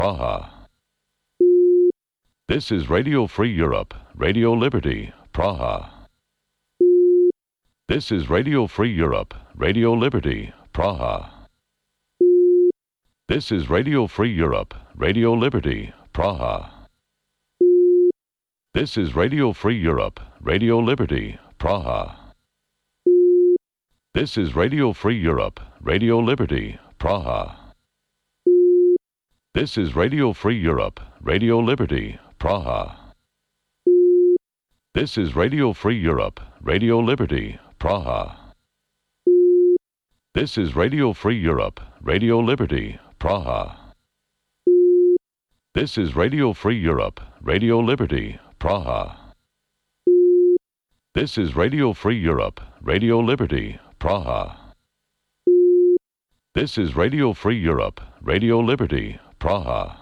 Praha. This is Radio Free Europe, Radio Liberty, Praha. This is Radio Free Europe, Radio Liberty, Praha. This is Radio Free Europe, Radio Liberty, Praha. This is Radio Free Europe, Radio Liberty, Praha. This is Radio Free Europe, Radio Liberty, Praha. This is Radio Free Europe, Radio Liberty, Praha. This is Radio Free Europe, Radio Liberty, Praha. This is Radio Free Europe, Radio Liberty, Praha. This is Radio Free Europe, Radio Liberty, Praha. This is Radio Free Europe, Radio Liberty, Praha. This is Radio Free Europe, Radio Liberty, Praha.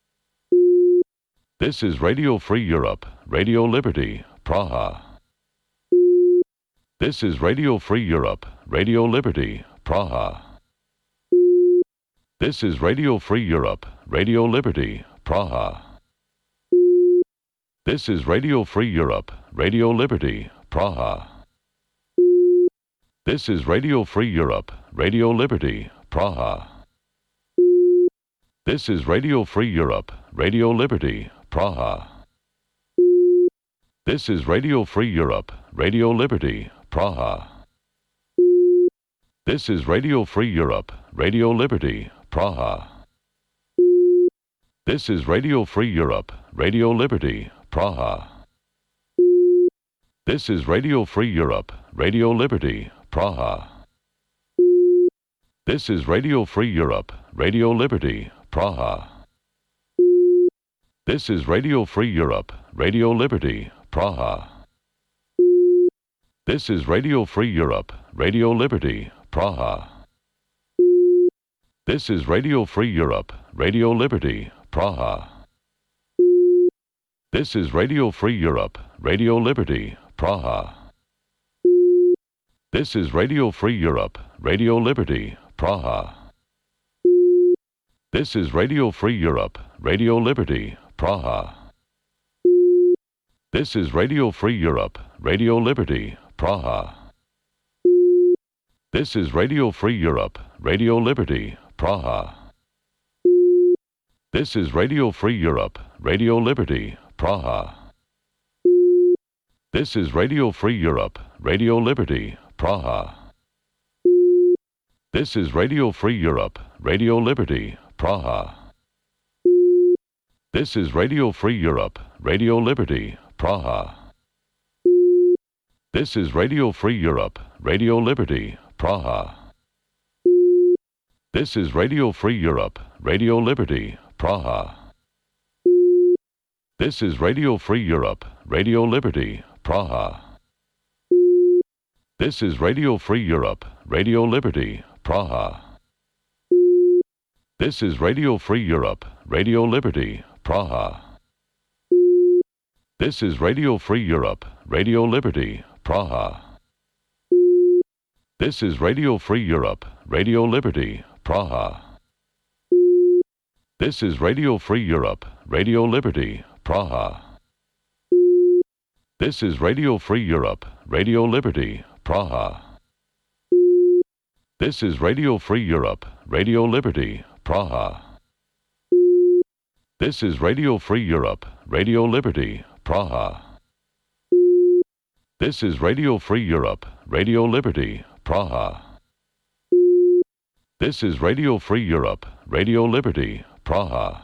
This is Radio Free Europe, Radio Liberty, Praha. This is Radio Free Europe, Radio Liberty, Praha. This is Radio Free Europe, Radio Liberty, Praha. This is Radio Free Europe, Radio Liberty, Praha. This is Radio Free Europe, Radio Liberty, Praha. This is Radio Free Europe, Radio Liberty, Praha. This is Radio Free Europe, Radio Liberty, Praha. This is Radio Free Europe, Radio Liberty, Praha. This is Radio Free Europe, Radio Liberty, Praha. This is Radio Free Europe, Radio Liberty, Praha. This is Radio Free Europe, Radio Liberty, Praha. This is Radio Free Europe, Radio Liberty, Praha. This is Radio Free Europe, Radio Liberty, Praha. This is Radio Free Europe, Radio Liberty, Praha. This is Radio Free Europe, Radio Liberty, Praha. This is Radio Free Europe, Radio Liberty, Praha. This is Radio Free Europe, Radio Liberty, Praha. This is Radio Free Europe, Radio Liberty, Praha. This is Radio Free Europe, Radio Liberty, Praha. This is Radio Free Europe, Radio Liberty, Praha. This is Radio Free Europe, Radio Liberty, Praha. This is Radio Free Europe, Radio Liberty, Praha. This is Radio Free Europe, Radio Liberty, Praha. This is Radio Free Europe, Radio Liberty, Praha. This is Radio Free Europe, Radio Liberty, Praha. This is Radio Free Europe, Radio Liberty, Praha. This is Radio Free Europe, Radio Liberty, Praha. This is Radio Free Europe, Radio Liberty, Praha. This is Radio Free Europe, Radio Liberty, Praha. This is Radio Free Europe, Radio Liberty, Praha. This is Radio Free Europe, Radio Liberty, Praha. This is Radio Free Europe, Radio Liberty, Praha. This is Radio Free Europe, Radio Liberty, Praha. This is Radio Free Europe, Radio Liberty, Praha. This is Radio Free Europe, Radio Liberty, Praha. This is Radio Free Europe, Radio Liberty, Praha.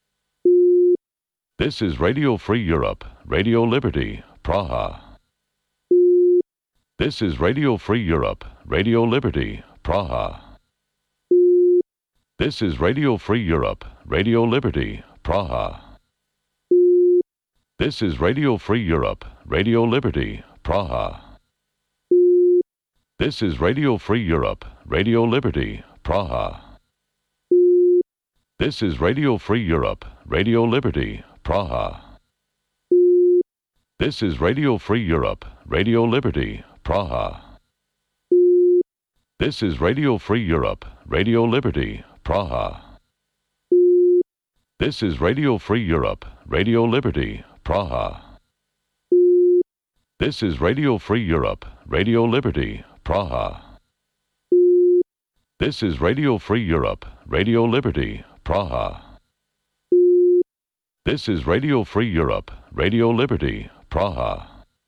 This is Radio Free Europe, Radio Liberty, Praha. This is Radio Free Europe, Radio Liberty, Praha. This is Radio Free Europe, Radio Liberty, Praha. This is Radio Free Europe, Radio Liberty, Praha. This is Radio Free Europe, Radio Liberty, Praha. This is Radio Free Europe, Radio Liberty, Praha. This is Radio Free Europe, Radio Liberty, Praha. This is Radio Free Europe, Radio Liberty, Praha. This is Radio Free Europe, Radio Liberty, Praha. This is Radio Free Europe, Radio Liberty, Praha. This is Radio Free Europe, Radio Liberty, Praha. This is Radio Free Europe, Radio Liberty, Praha.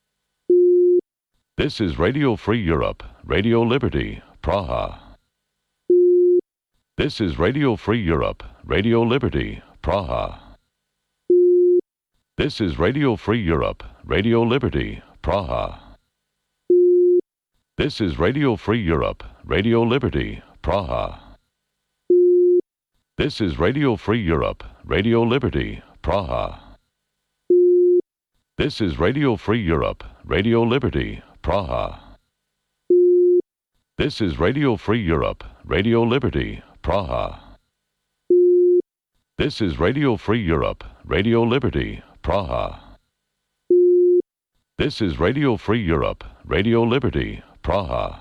This is Radio Free Europe, Radio Liberty, Praha. This is Radio Free Europe, Radio Liberty, Praha. This is Radio Free Europe, Radio Liberty, Praha. This is Radio Free Europe, Radio Liberty, Praha. This is Radio Free Europe, Radio Liberty, Praha. This is Radio Free Europe, Radio Liberty, Praha. This is Radio Free Europe, Radio Liberty, Praha. This is Radio Free Europe, Radio Liberty, Praha. This is Radio Free Europe, Radio Liberty, Praha.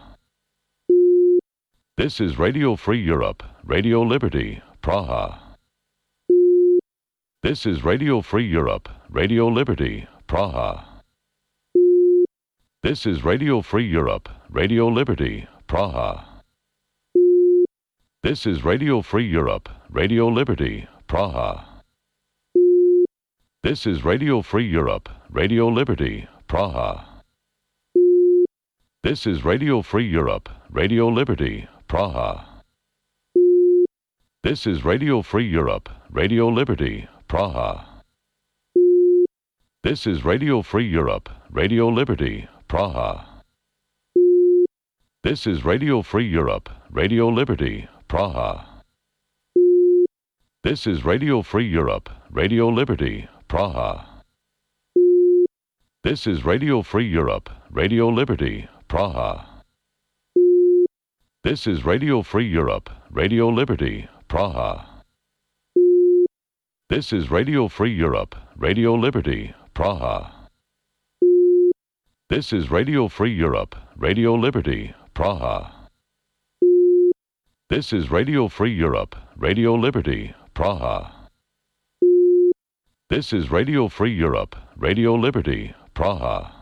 This is Radio Free Europe, Radio Liberty, Praha. This is Radio Free Europe, Radio Liberty, Praha. This is Radio Free Europe, Radio Liberty, Praha. This is Radio Free Europe, Radio Liberty, Praha. This is Radio Free Europe, Radio Liberty, Praha. This is Radio Free Europe, Radio Liberty, Praha. This is Radio Free Europe, Radio Liberty, Praha. This is Radio Free Europe, Radio Liberty, Praha. This is Radio Free Europe, Radio Liberty, Praha. This is Radio Free Europe, Radio Liberty, Praha. This is Radio Free Europe, Radio Liberty, Praha. This is Radio Free Europe, Radio Liberty, Praha. This is Radio Free Europe, Radio Liberty, Praha. This is Radio Free Europe, Radio Liberty, Praha. This is Radio Free Europe, Radio Liberty, Praha. This is Radio Free Europe, Radio Liberty, Praha.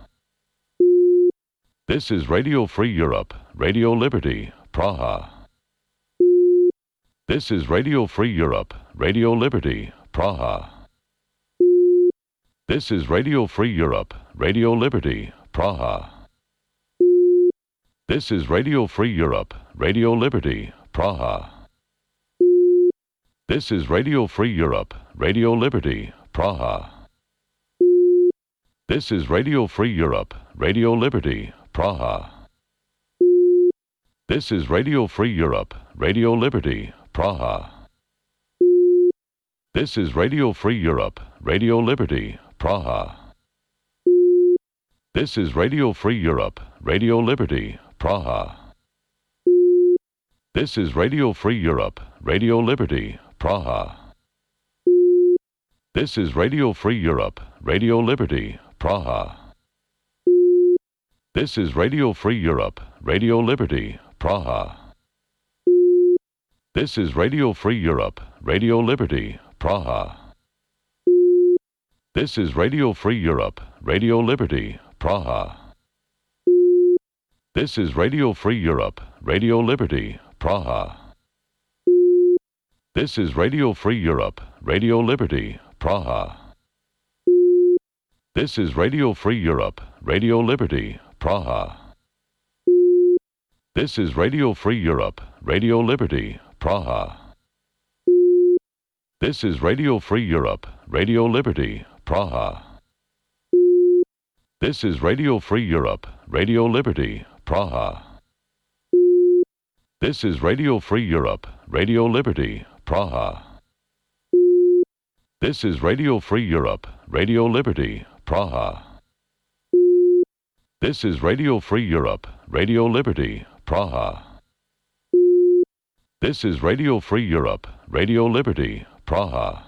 This is Radio Free Europe, Radio Liberty, Praha. This is Radio Free Europe, Radio Liberty, Praha. This is Radio Free Europe, Radio Liberty, Praha. This is Radio Free Europe, Radio Liberty, Praha. This is Radio Free Europe, Radio Liberty, Praha. This is Radio Free Europe, Radio Liberty, Praha. This is Radio Free Europe, Radio Liberty, Praha. This is Radio Free Europe, Radio Liberty, Praha. This is Radio Free Europe, Radio Liberty, Praha. This is Radio Free Europe, Radio Liberty, Praha. This is Radio Free Europe, Radio Liberty, Praha. This is Radio Free Europe, Radio Liberty, Praha. This is Radio Free Europe, Radio Liberty, Praha. This is Radio Free Europe, Radio Liberty, Praha. This is Radio Free Europe, Radio Liberty, Praha. This is Radio Free Europe, Radio Liberty, Praha. This is Radio Free Europe, Radio Liberty, Praha. This is Radio Free Europe, Radio Liberty, Praha. This is Radio Free Europe, Radio Liberty, Praha. This is Radio Free Europe, Radio Liberty, Praha. This is Radio Free Europe, Radio Liberty, Praha. This is Radio Free Europe, Radio Liberty, Praha. This is Radio Free Europe, Radio Liberty, Praha. This is Radio Free Europe, Radio Liberty, Praha.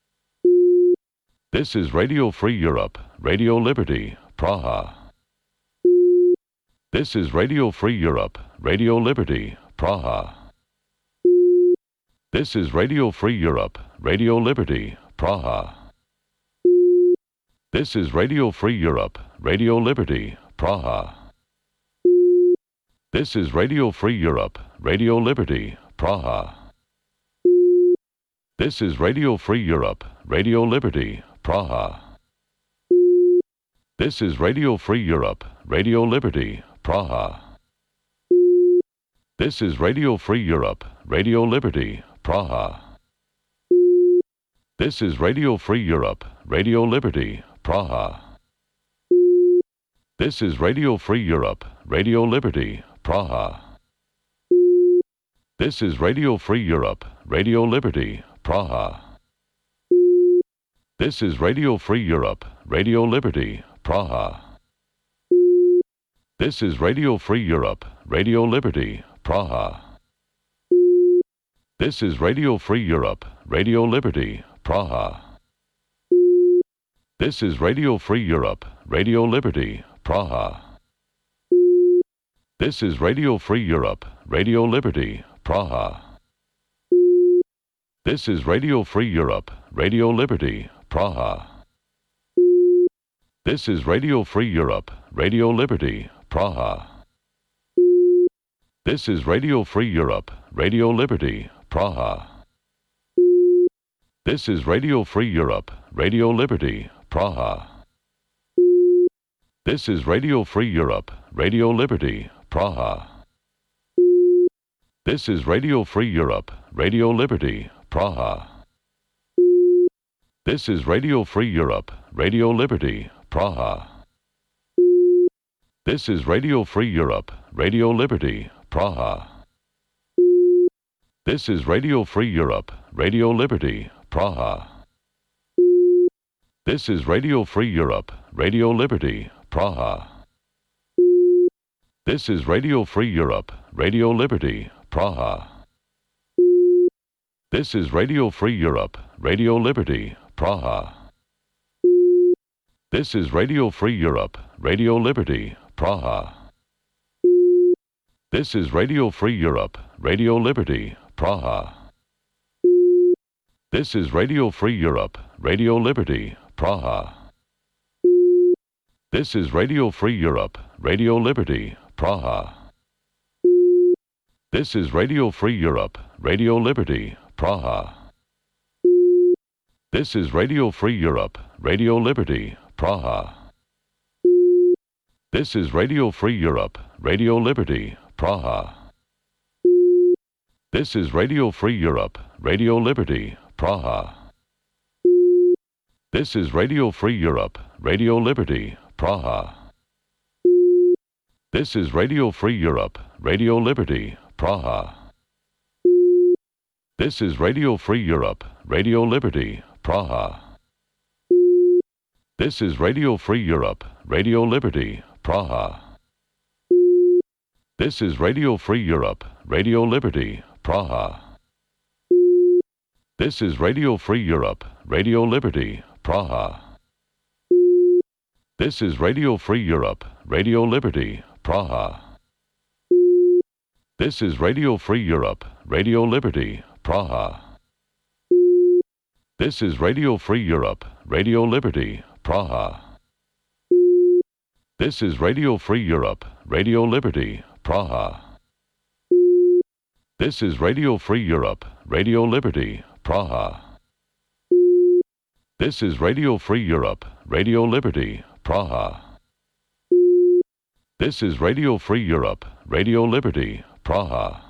This is Radio Free Europe, Radio Liberty, Praha. This is Radio Free Europe, Radio Liberty, Praha. This is Radio Free Europe, Radio Liberty, Praha. This is Radio Free Europe, Radio Liberty, Praha. This is Radio Free Europe, Radio Liberty, Praha. This is Radio Free Europe, Radio Liberty, Praha. This is Radio Free Europe, Radio Liberty, Praha. This is Radio Free Europe, Radio Liberty, Praha. This is Radio Free Europe, Radio Liberty, Praha. This is Radio Free Europe, Radio Liberty, Praha. This is Radio Free Europe, Radio Liberty, Praha. This is Radio Free Europe, Radio Liberty, Praha. This is Radio Free Europe, Radio Liberty, Praha. This is Radio Free Europe, Radio Liberty, Praha. This is Radio Free Europe, Radio Liberty, Praha. This is Radio Free Europe, Radio Liberty, Praha. This is Radio Free Europe, Radio Liberty, Praha. This is Radio Free Europe, Radio Liberty, Praha. This is Radio Free Europe, Radio Liberty, Praha. This is Radio Free Europe, Radio Liberty, Praha. This is Radio Free Europe, Radio Liberty, Praha. This is Radio Free Europe, Radio Liberty, Praha. This is Radio Free Europe, Radio Liberty, Praha. This is Radio Free Europe, Radio Liberty, Praha. This is Radio Free Europe, Radio Liberty, Praha. This is Radio Free Europe, Radio Liberty, Praha. This is Radio Free Europe, Radio Liberty, Praha. This is Radio Free Europe, Radio Liberty, Praha. This is Radio Free Europe, Radio Liberty, Praha. This is Radio Free Europe, Radio Liberty, Praha. This is Radio Free Europe, Radio Liberty, Praha. This is Radio Free Europe, Radio Liberty, Praha. This is Radio Free Europe, Radio Liberty, Praha. This is Radio Free Europe, Radio Liberty, Praha. This is Radio Free Europe, Radio Liberty, Praha. This is Radio Free Europe, Radio Liberty, Praha. This is Radio Free Europe, Radio Liberty, Praha. This is Radio Free Europe, Radio Liberty, Praha. This is Radio Free Europe, Radio Liberty, Praha. This is Radio Free Europe, Radio Liberty, Praha. This is Radio Free Europe, Radio Liberty, Praha. This is Radio Free Europe, Radio Liberty, Praha. This is Radio Free Europe, Radio Liberty, Praha. This is Radio Free Europe, Radio Liberty, Praha. This is Radio Free Europe, Radio Liberty, Praha. This is Radio Free Europe, Radio Liberty, Praha. This is Radio Free Europe, Radio Liberty, Praha. This is Radio Free Europe, Radio Liberty, Praha. This is Radio Free Europe, Radio Liberty, Praha.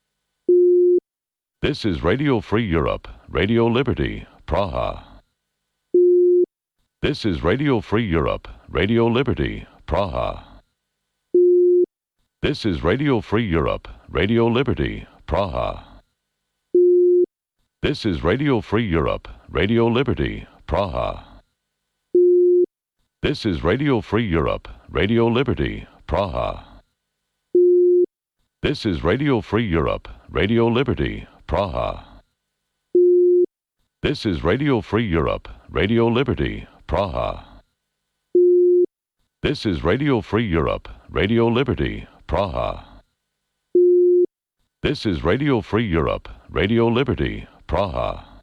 This is Radio Free Europe, Radio Liberty, Praha. This is Radio Free Europe, Radio Liberty, Praha. This is Radio Free Europe, Radio Liberty, Praha. This is Radio Free Europe, Radio Liberty, Praha. This is Radio Free Europe, Radio Liberty, Praha. This is Radio Free Europe, Radio Liberty, Praha. This is Radio Free Europe, Radio Liberty, Praha. This is Radio Free Europe, Radio Liberty, Praha. This is Radio Free Europe, Radio Liberty, Praha.